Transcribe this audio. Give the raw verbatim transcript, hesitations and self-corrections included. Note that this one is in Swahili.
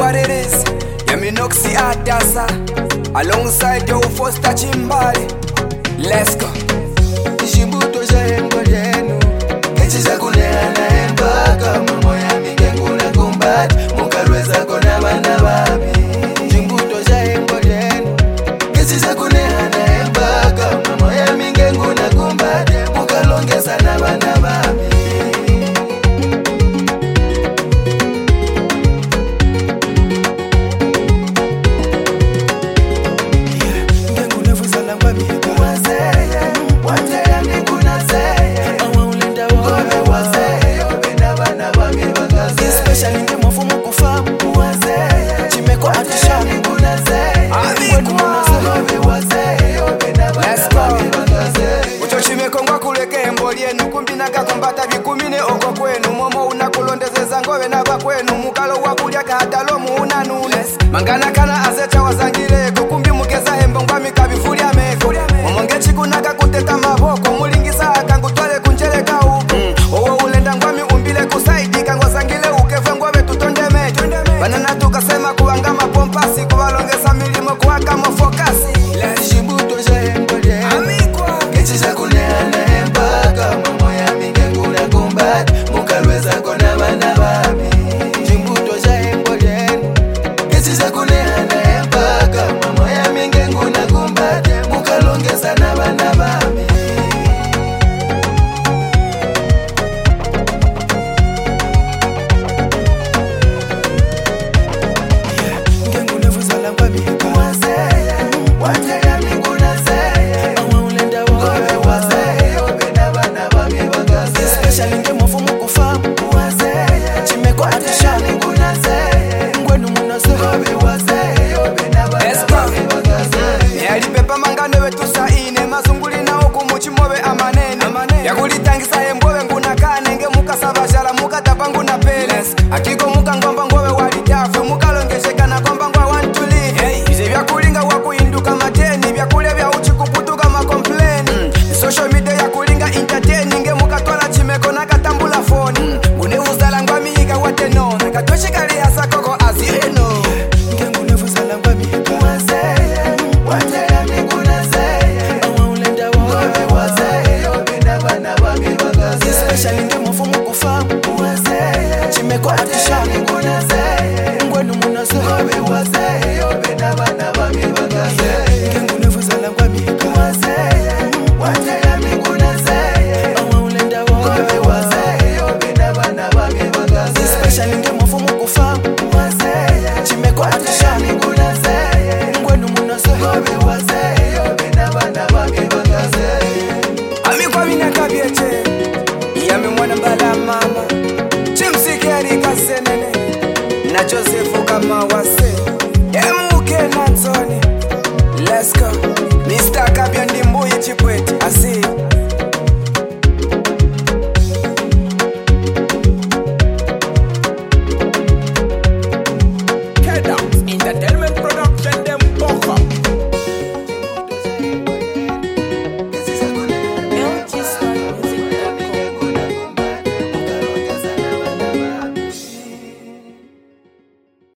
what it is. Yeah, me Noxy art dancer alongside your Foster Chimbali. Let's go. Ishimbuto za hembo jenu Kechi za kuneana hemba kama moya mingengu na kumbati Mukarweza kona bana babi Ishimbuto za hembo jenu Kechi za kuneana hemba kama moya mingengu na kumbati Mukalongeza na bana babi Kumbinaka kumbata vikumine oko kwenu momo unakulondezeza ngowe nava kwenu mukalo wakulya kahadalo muuna nune mangana kana azecha wazangire kukumbi mukeza hembo ngwami kabifulya meko momongechi kunaka kuteta mavoko mulingisa akangutwale kunjeleka huko mm. Owo ulenda ngwami umbile kusaidika ngwazangile ukefe ngwawe tutonde mecho banana tukasema kuwanga mapompasi kuwalongesa milimo kuwaka mafokasi Shimbuto za hembo jenu Amikwa Kechi za kuneana hemba kama moya mingengu na kumbati Mukarweza kona bana babi Shimbuto za hembo jenu Kechi za kuneana hemba kama moya mingengu na kumbati Mukalongeza na bana babi Ngengu nevuza langwa mika Wazeya Wazeya mingu na zeya Awa ulenda wawe wazeya Obena bana babi bagaze Especially nge mwafumu kufamu Wazeya Chimeko atisha mingu na zeya Ngwenu muna zeya Wawe wazeya Obena bana babi bagaze Yalipepa mangane wetu saine mazunguli na oku muchimobe amanene Yakulitangisa hembowe nguna kane nge muka sabajala muka tapangu na peles Akiko muka ngomba ngowe walitafu muka longesheka na komba ngwa want to live hey. Ize vya kulinga wakuinduka mateni vya kule vya uchi kuputuka makompleni mm. Social media ya kulinga entertaining nge muka tola chimeko na katambula phone mm. Ngune uzala ngwa miiga watenona Katoshika